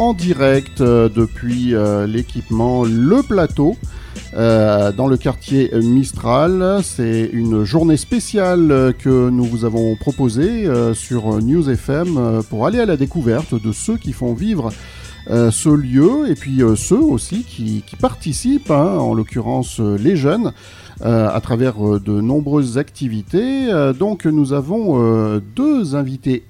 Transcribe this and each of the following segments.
en direct depuis l'équipement Le Plateau dans le quartier Mistral. C'est une journée spéciale que nous vous avons proposée sur News FM pour aller à la découverte de ceux qui font vivre ce lieu et puis ceux aussi qui participent, en l'occurrence les jeunes, à travers de nombreuses activités. Donc nous avons deux invités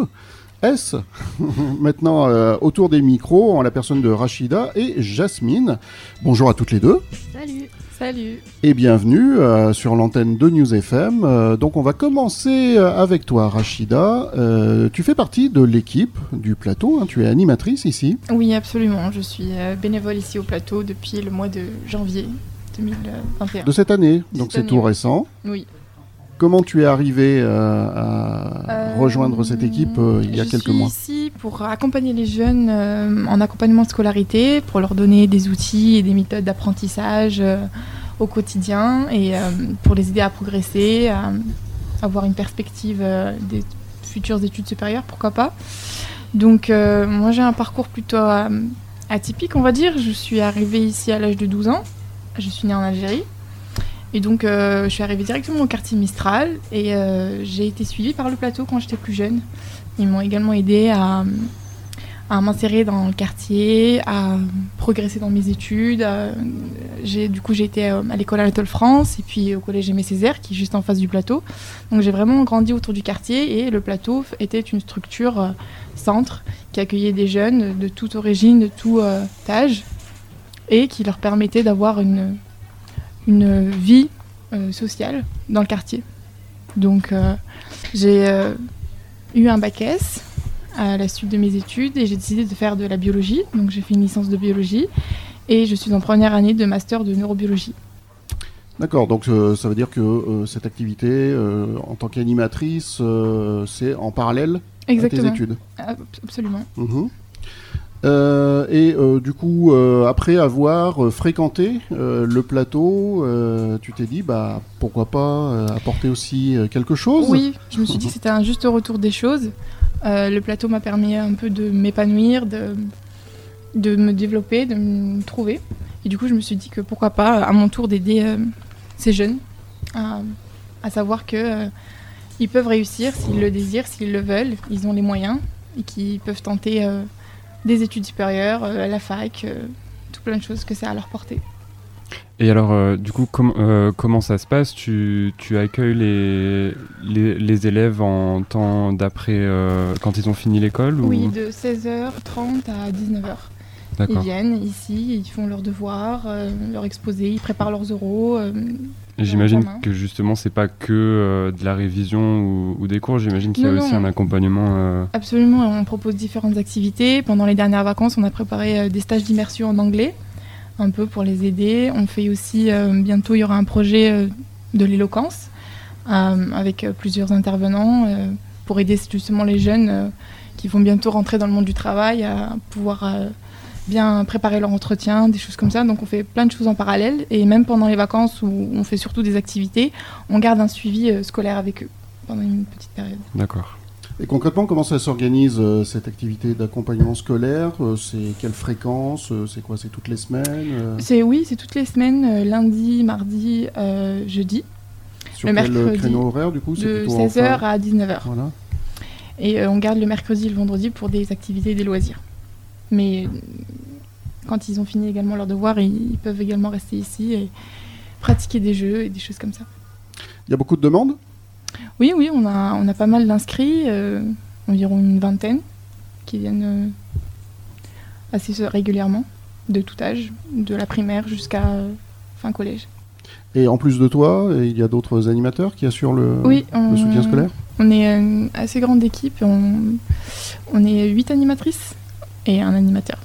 maintenant autour des micros, en la personne de Rachida et Jasmine. Bonjour à toutes les deux. Salut. Et bienvenue sur l'antenne de News FM. Donc on va commencer avec toi, Rachida. Tu fais partie de l'équipe du plateau, tu es animatrice ici. Oui, absolument. Je suis bénévole ici au plateau depuis le mois de janvier 2021. De cette année, donc c'est tout récent. Oui. Comment tu es arrivée à rejoindre cette équipe il y a quelques mois ? Je suis ici pour accompagner les jeunes en accompagnement de scolarité, pour leur donner des outils et des méthodes d'apprentissage au quotidien et pour les aider à progresser, à avoir une perspective des futures études supérieures, pourquoi pas. Donc moi j'ai un parcours plutôt atypique, on va dire. Je suis arrivée ici à l'âge de 12 ans. Je suis née en Algérie. Et donc, je suis arrivée directement au quartier Mistral et j'ai été suivie par le plateau quand j'étais plus jeune. Ils m'ont également aidée à m'insérer dans le quartier, à progresser dans mes études. J'ai été à l'école Anatole France et puis au collège Aimé Césaire qui est juste en face du plateau. Donc, j'ai vraiment grandi autour du quartier et le plateau était une structure centre qui accueillait des jeunes de toute origine, de tout âge et qui leur permettait d'avoir une vie sociale dans le quartier. Donc j'ai eu un bac S à la suite de mes études et j'ai décidé de faire de la biologie. Donc j'ai fait une licence de biologie et je suis en première année de master de neurobiologie. D'accord, donc ça veut dire que cette activité en tant qu'animatrice, c'est en parallèle à tes études. Absolument. Du coup, après avoir fréquenté le plateau, tu t'es dit, pourquoi pas apporter aussi quelque chose ? Oui, je me suis dit que c'était un juste retour des choses. Le plateau m'a permis un peu de m'épanouir, de me développer, de me trouver. Et du coup, je me suis dit que pourquoi pas, à mon tour, d'aider ces jeunes à savoir que ils peuvent réussir s'ils le désirent, s'ils le veulent, ils ont les moyens et qu'ils peuvent tenter des études supérieures, la fac, tout plein de choses que ça a à leur portée. Et alors, du coup, comment ça se passe ? Tu accueilles les élèves en temps d'après, quand ils ont fini l'école ? Oui, de 16h30 à 19h. D'accord. Ils viennent ici, ils font leurs devoirs, leur exposé, ils préparent leurs oraux. J'imagine que justement, c'est pas que de la révision ou des cours, j'imagine qu'il y a aussi un accompagnement. Absolument, on propose différentes activités. Pendant les dernières vacances, on a préparé des stages d'immersion en anglais, un peu pour les aider. On fait aussi, bientôt, il y aura un projet de l'éloquence avec plusieurs intervenants pour aider justement les jeunes qui vont bientôt rentrer dans le monde du travail à pouvoir bien préparer leur entretien, des choses comme ça. Donc on fait plein de choses en parallèle et même pendant les vacances où on fait surtout des activités, on garde un suivi scolaire avec eux pendant une petite période. D'accord. Et concrètement, comment ça s'organise cette activité d'accompagnement scolaire ? C'est quelle fréquence ? C'est quoi ? C'est toutes les semaines ? C'est toutes les semaines, lundi, mardi, jeudi. Sur quel créneau horaire du coup ? C'est de plutôt 16h à 19h. Voilà. Et on garde le mercredi et le vendredi pour des activités et des loisirs. Mais quand ils ont fini également leurs devoirs, ils peuvent également rester ici et pratiquer des jeux et des choses comme ça. Il y a beaucoup de demandes ? Oui, on a pas mal d'inscrits, environ une vingtaine, qui viennent assez régulièrement, de tout âge, de la primaire jusqu'à fin collège. Et en plus de toi, il y a d'autres animateurs qui assurent le soutien scolaire ? On est une assez grande équipe, on est 8 animatrices et un animateur.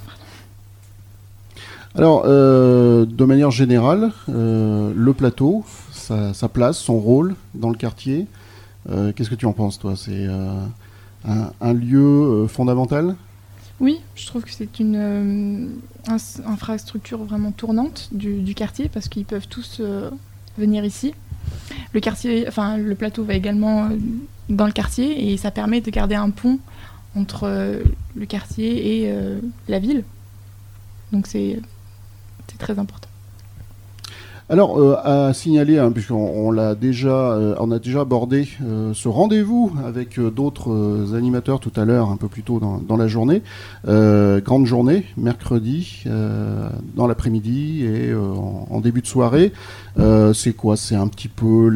Alors, de manière générale, le plateau, sa place, son rôle dans le quartier, qu'est-ce que tu en penses, toi ? C'est un lieu fondamental ? Oui, je trouve que c'est une infrastructure vraiment tournante du quartier parce qu'ils peuvent tous venir ici. Le plateau va également dans le quartier et ça permet de garder un pont entre le quartier et la ville. Donc c'est très important. Alors, à signaler, puisqu'on on a déjà abordé ce rendez-vous avec d'autres animateurs tout à l'heure, un peu plus tôt dans la journée. Grande journée, mercredi, dans l'après-midi et en début de soirée. C'est quoi ? C'est un petit peu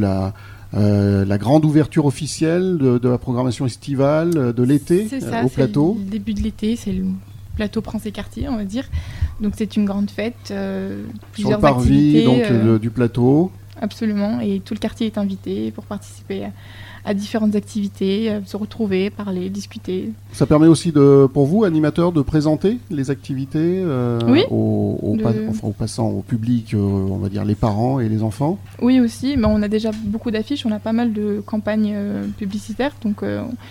la grande ouverture officielle de la programmation estivale de l'été au plateau. C'est le début de l'été, c'est le plateau Princes et Quartier, on va dire. Donc c'est une grande fête, plusieurs activités. Sur le parvis donc, du plateau. Absolument, et tout le quartier est invité pour participer à différentes activités, se retrouver, parler, discuter. Ça permet aussi pour vous, animateurs, de présenter les activités oui, aux passants, au public, on va dire les parents et les enfants. Oui aussi, mais on a déjà beaucoup d'affiches, on a pas mal de campagnes publicitaires, donc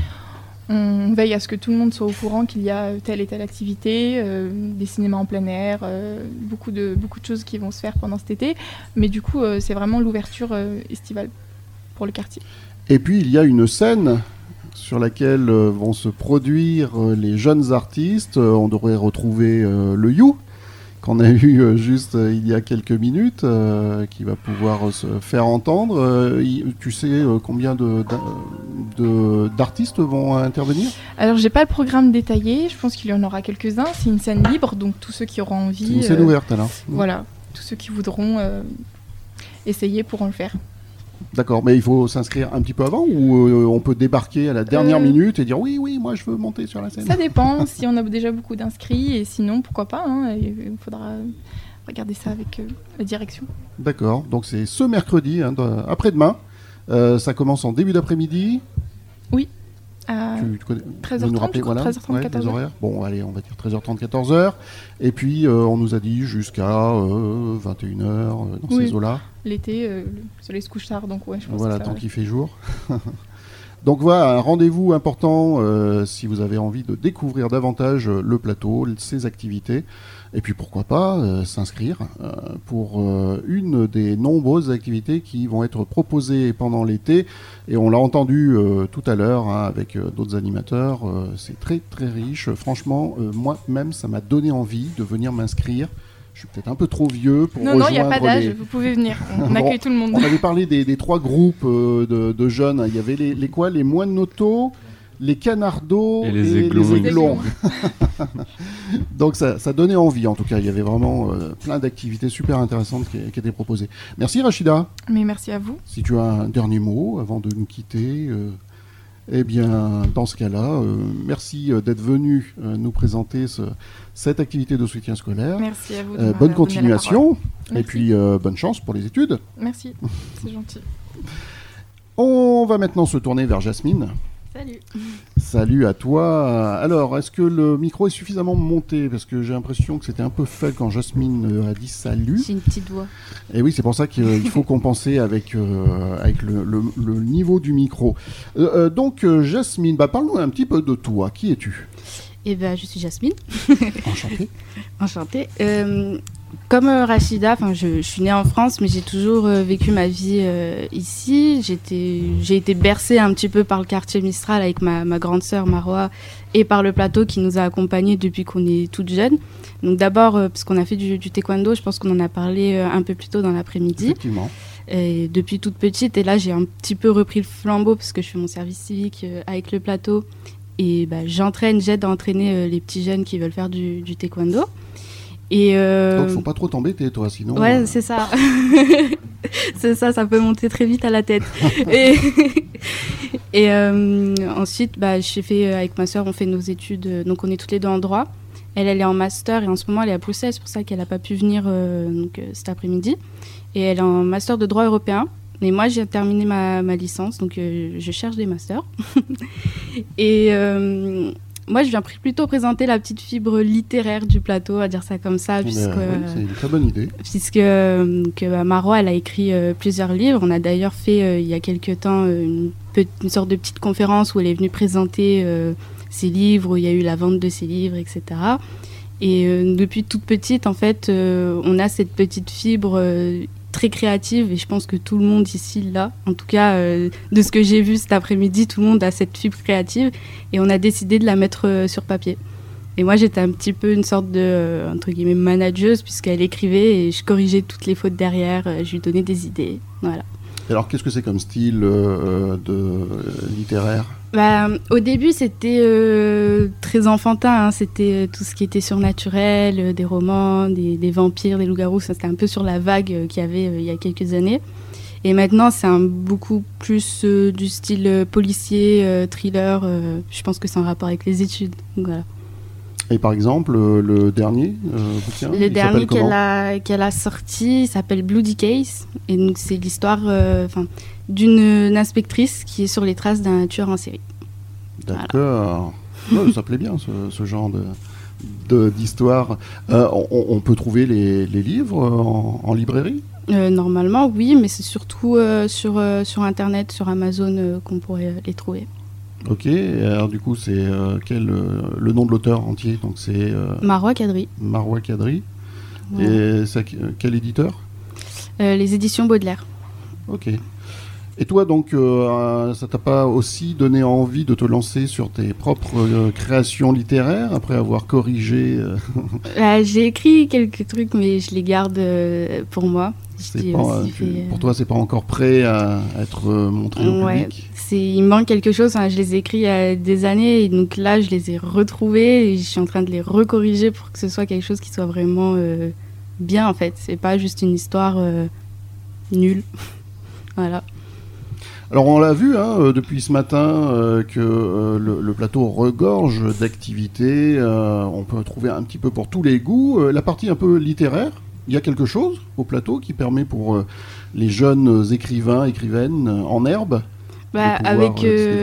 on veille à ce que tout le monde soit au courant qu'il y a telle et telle activité, des cinémas en plein air, beaucoup de choses qui vont se faire pendant cet été. Mais du coup, c'est vraiment l'ouverture estivale pour le quartier. Et puis, il y a une scène sur laquelle vont se produire les jeunes artistes. On devrait retrouver le You, qu'on a eu juste il y a quelques minutes, qui va pouvoir se faire entendre. Tu sais combien d'artistes vont intervenir ? Alors, j'ai pas le programme détaillé, je pense qu'il y en aura quelques-uns. C'est une scène libre, donc tous ceux qui auront envie... C'est une scène ouverte, alors. Voilà, tous ceux qui voudront essayer pourront le faire. D'accord, mais il faut s'inscrire un petit peu avant ou on peut débarquer à la dernière minute et dire oui, moi je veux monter sur la scène ? Ça dépend, si on a déjà beaucoup d'inscrits et sinon, pourquoi pas, il faudra regarder ça avec la direction. D'accord, donc c'est ce mercredi, après-demain, ça commence en début d'après-midi. Oui, tu connais, 13h30, voilà, 13h30, 14h. Horaires. Bon, allez, on va dire 13h30, 14h. Et puis, on nous a dit jusqu'à 21h, dans ces eaux-là. L'été, le soleil se couche tard, donc ouais, je pense voilà, que ça... tant qu'il fait jour. Donc voilà, un rendez-vous important si vous avez envie de découvrir davantage le plateau, ses activités. Et puis pourquoi pas s'inscrire pour une des nombreuses activités qui vont être proposées pendant l'été. Et on l'a entendu tout à l'heure avec d'autres animateurs. C'est très très riche. Franchement, moi-même, ça m'a donné envie de venir m'inscrire. Je suis peut-être un peu trop vieux pour rejoindre. Non, il n'y a pas d'âge, vous pouvez venir. On accueille tout le monde. On avait parlé des 3 groupes de jeunes. Il y avait les moines notos, les canardos et les aiglons. Donc ça donnait envie en tout cas. Il y avait vraiment plein d'activités super intéressantes qui étaient proposées. Merci Rachida. Mais merci à vous. Si tu as un dernier mot avant de nous quitter... Eh bien, dans ce cas-là, merci d'être venu nous présenter cette activité de soutien scolaire. Merci à vous. Bonne continuation et puis bonne chance pour les études. Merci, c'est gentil. On va maintenant se tourner vers Jasmine. Salut. Salut à toi. Alors, est-ce que le micro est suffisamment monté ? Parce que j'ai l'impression que c'était un peu faible quand Jasmine a dit salut. J'ai une petite voix. Et oui, c'est pour ça qu'il faut compenser avec le niveau du micro. Donc, Jasmine, parle-nous un petit peu de toi. Qui es-tu ? Eh ben, je suis Jasmine. Enchantée. Enchantée. Comme Rachida, je suis née en France, mais j'ai toujours vécu ma vie ici. J'ai été bercée un petit peu par le quartier Mistral avec ma grande sœur Marois et par le plateau qui nous a accompagnés depuis qu'on est toute jeune. Donc d'abord, parce qu'on a fait du taekwondo, je pense qu'on en a parlé un peu plus tôt dans l'après-midi. Effectivement. Et depuis toute petite, et là j'ai un petit peu repris le flambeau parce que je fais mon service civique avec le plateau. Et j'aide à entraîner les petits jeunes qui veulent faire du taekwondo. Et donc, faut pas trop t'embêter, toi, sinon... Ouais, c'est ça. C'est ça, ça peut monter très vite à la tête. et ensuite, j'ai fait, avec ma sœur, on fait nos études. Donc, on est toutes les deux en droit. Elle est en master et en ce moment, elle est à Bruxelles. C'est pour ça qu'elle n'a pas pu venir cet après-midi. Et elle est en master de droit européen. Et moi, j'ai terminé ma licence, donc je cherche des masters. Et moi, je viens plutôt présenter la petite fibre littéraire du plateau, à dire ça comme ça, puisque... c'est une très bonne idée. Puisque Marois, elle a écrit plusieurs livres. On a d'ailleurs fait, il y a quelques temps, une sorte de petite conférence où elle est venue présenter ses livres, où il y a eu la vente de ses livres, etc. Et depuis toute petite, en fait, on a cette petite fibre très créative et je pense que tout le monde ici l'a. En tout cas, de ce que j'ai vu cet après-midi, tout le monde a cette fibre créative et on a décidé de la mettre sur papier. Et moi, j'étais un petit peu une sorte de, entre guillemets, manageuse puisqu'elle écrivait et je corrigeais toutes les fautes derrière, je lui donnais des idées, voilà. Et alors, qu'est-ce que c'est comme style littéraire ? Au début, c'était très enfantin, hein. C'était tout ce qui était surnaturel, des romans, des vampires, des loups-garous. Ça, c'était un peu sur la vague qu'il y avait il y a quelques années. Et maintenant, c'est beaucoup plus du style policier, thriller. Je pense que c'est en rapport avec les études. Donc, voilà. Et par exemple, le dernier bouquin, le dernier qu'elle a sorti s'appelle Bloody Case. Et donc, c'est l'histoire d'une inspectrice qui est sur les traces d'un tueur en série. D'accord. Voilà. Ça plaît bien, ce genre d'histoire. On peut trouver les livres en librairie ? Normalement, oui, mais c'est surtout sur Internet, sur Amazon, qu'on pourrait les trouver. Ok, alors du coup, c'est le nom de l'auteur entier, donc c'est Marois Kadri. Marois Kadri. Ouais. Et quel éditeur ? Les éditions Baudelaire. Ok. Et toi, donc, ça t'a pas aussi donné envie de te lancer sur tes propres créations littéraires après avoir corrigé J'ai écrit quelques trucs, mais je les garde pour moi. Pour toi, c'est pas encore prêt à être montré au public ? Il me manque quelque chose. Je les ai écrits il y a des années, et donc là, je les ai retrouvés et je suis en train de les recorriger pour que ce soit quelque chose qui soit vraiment bien, en fait. C'est pas juste une histoire nulle. Voilà. Alors on l'a vu depuis ce matin que le plateau regorge d'activités, on peut trouver un petit peu pour tous les goûts. La partie un peu littéraire, il y a quelque chose au plateau qui permet pour les jeunes écrivaines en herbe avec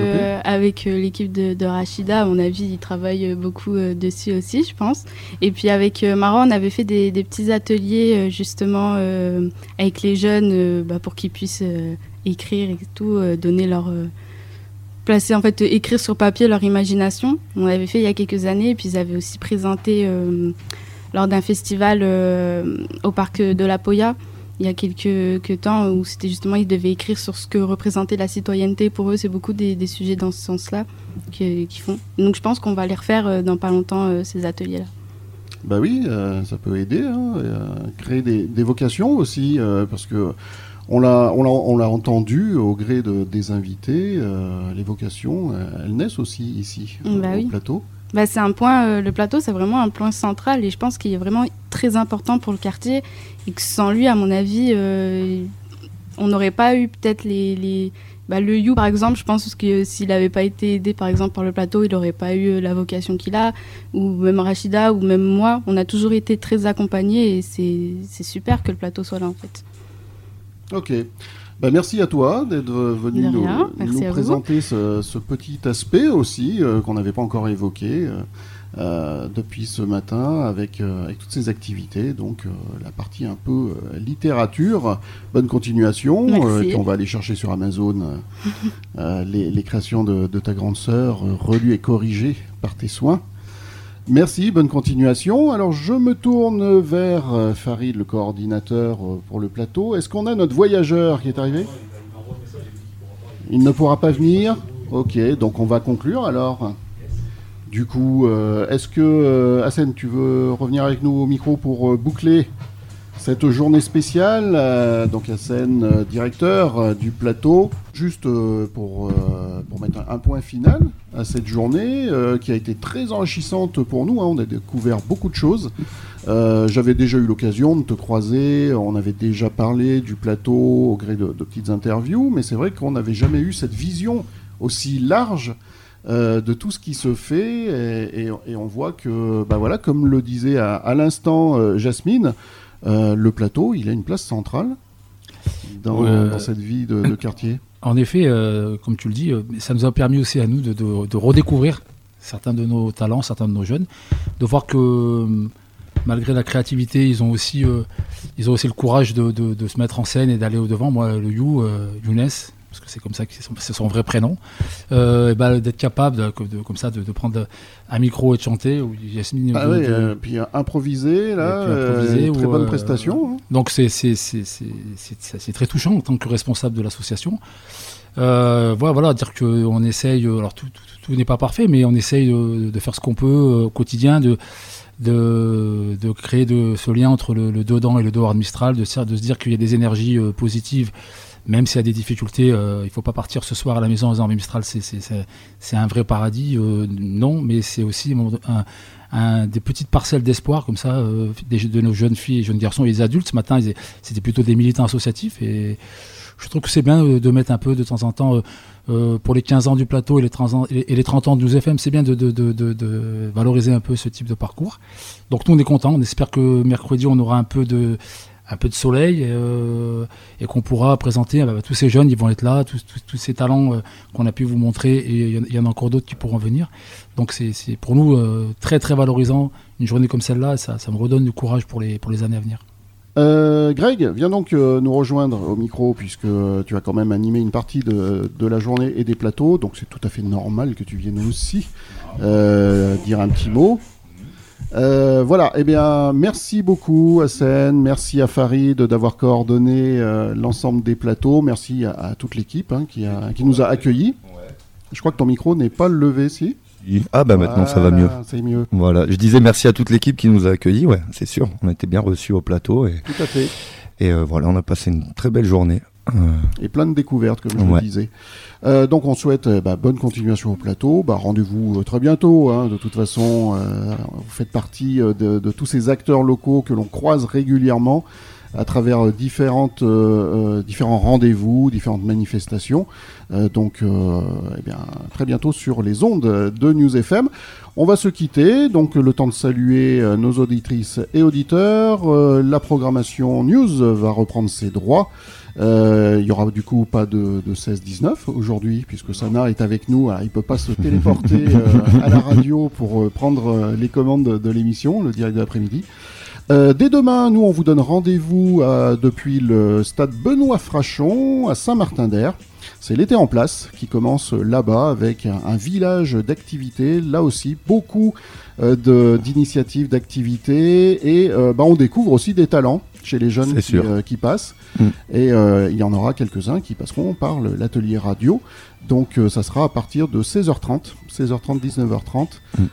l'équipe de Rachida, à mon avis, ils travaillent beaucoup dessus aussi, je pense. Et puis avec Mara, on avait fait des petits ateliers justement avec les jeunes pour qu'ils puissent écrire et tout, donner leur placer en fait, écrire sur papier leur imagination. On l'avait fait il y a quelques années, et puis ils avaient aussi présenté lors d'un festival au parc de la Poya il y a quelques temps, où c'était justement, ils devaient écrire sur ce que représentait la citoyenneté. Pour eux, c'est beaucoup des sujets dans ce sens-là qu'ils font. Donc je pense qu'on va les refaire dans pas longtemps, ces ateliers-là. Bah oui, ça peut aider, créer des vocations aussi, parce que on l'a entendu au gré des invités, les vocations, elles naissent aussi ici, au plateau. C'est un point, le plateau, c'est vraiment un point central, et je pense qu'il est vraiment très important pour le quartier, et que sans lui, à mon avis, on n'aurait pas eu peut-être le You, par exemple. Je pense que s'il n'avait pas été aidé, par exemple, par le plateau, il n'aurait pas eu la vocation qu'il a, ou même Rachida, ou même moi. On a toujours été très accompagnés, et c'est super que le plateau soit là, en fait. Ok. Merci à toi d'être venu nous présenter ce petit aspect aussi qu'on n'avait pas encore évoqué depuis ce matin avec toutes ces activités. Donc la partie un peu littérature. Bonne continuation. Puis on va aller chercher sur Amazon les créations de ta grande sœur, relues et corrigées par tes soins. Merci, bonne continuation. Alors, je me tourne vers Farid, le coordinateur pour le plateau. Est-ce qu'on a notre voyageur qui est arrivé ? Il ne pourra pas venir ? Ok, donc on va conclure alors. Du coup, est-ce que, Hassen, tu veux revenir avec nous au micro pour boucler cette journée spéciale, donc Hassen, directeur du plateau, juste pour mettre un point final à cette journée qui a été très enrichissante pour nous, on a découvert beaucoup de choses. J'avais déjà eu l'occasion de te croiser, on avait déjà parlé du plateau au gré de petites interviews, mais c'est vrai qu'on n'avait jamais eu cette vision aussi large de tout ce qui se fait, et on voit que, comme le disait à l'instant Jasmine, le plateau, il a une place centrale dans cette vie de quartier. En effet, comme tu le dis, ça nous a permis aussi à nous de redécouvrir certains de nos talents, certains de nos jeunes, de voir que malgré la créativité, ils ont aussi le courage de se mettre en scène et d'aller au-devant. Moi, le Younes, parce que c'est comme ça que c'est son vrai prénom, d'être capable comme ça de prendre un micro et de chanter. Ou Yasmine, puis improviser, là, très bonne prestation. Donc c'est très touchant en tant que responsable de l'association. Voilà, dire qu'on essaye, alors tout n'est pas parfait, mais on essaye de faire ce qu'on peut au quotidien, de créer ce lien entre le dedans et le dehors de Mistral, de se dire qu'il y a des énergies positives, même s'il y a des difficultés. Il ne faut pas partir ce soir à la maison en disant Mistral c'est un vrai paradis. Non, mais c'est aussi des petites parcelles d'espoir comme ça de nos jeunes filles et jeunes garçons et les adultes. Ce matin, c'était plutôt des militants associatifs et je trouve que c'est bien de mettre un peu de temps en temps, pour les 15 ans du plateau et les 30 ans de News FM, c'est bien de valoriser un peu ce type de parcours. Donc nous on est contents, on espère que mercredi on aura un peu de soleil et qu'on pourra présenter tous ces jeunes, ils vont être là, tous ces talents qu'on a pu vous montrer et il y en a encore d'autres qui pourront venir. Donc c'est pour nous très très valorisant une journée comme celle-là, ça me redonne du courage pour les années à venir. Greg, viens donc nous rejoindre au micro puisque tu as quand même animé une partie de la journée et des plateaux, donc c'est tout à fait normal que tu viennes aussi dire un petit mot. Voilà, eh bien merci beaucoup Hassen, merci à Farid d'avoir coordonné l'ensemble des plateaux, merci à toute l'équipe qui nous a accueillis. Je crois que ton micro n'est pas levé, si ? Maintenant ça va mieux. C'est mieux. Voilà, je disais merci à toute l'équipe qui nous a accueillis, ouais, c'est sûr, on a été bien reçus au plateau Tout à fait. Et voilà, on a passé une très belle journée. Et plein de découvertes, comme je le disais. Donc on souhaite bonne continuation au plateau. Rendez-vous très bientôt. De toute façon, vous faites partie de tous ces acteurs locaux que l'on croise régulièrement à travers différents rendez-vous, différentes manifestations. Donc, très bientôt sur les ondes de News FM. On va se quitter, donc le temps de saluer nos auditrices et auditeurs. La programmation News va reprendre ses droits. Il y aura du coup pas de 16-19 aujourd'hui, puisque Sana est avec nous. Il peut pas se téléporter à la radio pour prendre les commandes de l'émission, le direct de l'après-midi. Dès demain, nous on vous donne rendez-vous depuis le stade Benoît Frachon à Saint-Martin-d'Air. C'est l'été en place qui commence là-bas avec un village d'activités. Là aussi, beaucoup d'initiatives, d'activités et on découvre aussi des talents chez les jeunes qui passent. Et il y en aura quelques-uns qui passeront par l'atelier radio. Donc ça sera à partir de 16h30, 19h30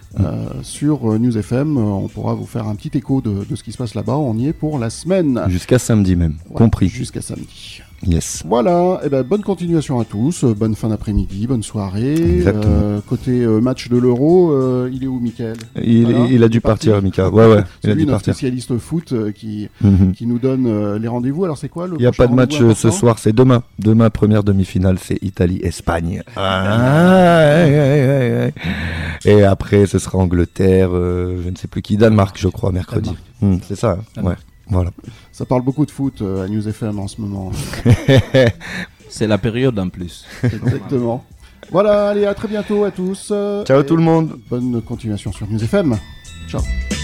sur News FM. On pourra vous faire un petit écho de ce qui se passe là-bas. On y est pour la semaine. Jusqu'à samedi même, compris. Jusqu'à samedi. Yes. Voilà, bonne continuation à tous, bonne fin d'après-midi, bonne soirée. Côté match de l'Euro, il est où, Mickaël ? Il a dû partir, Mika. Ouais. C'est lui, notre spécialiste foot qui nous donne les rendez-vous. Alors c'est quoi le ? Il n'y a pas de match ce soir, c'est demain. Demain, première demi-finale, c'est Italie-Espagne. Et après, ce sera Angleterre, je ne sais plus qui, Danemark, je crois, mercredi. C'est ça, ouais. Voilà. Ça parle beaucoup de foot à News FM en ce moment. C'est la période en plus. Exactement. Voilà, allez, à très bientôt à tous. Ciao tout le monde. Bonne continuation sur News FM. Ciao.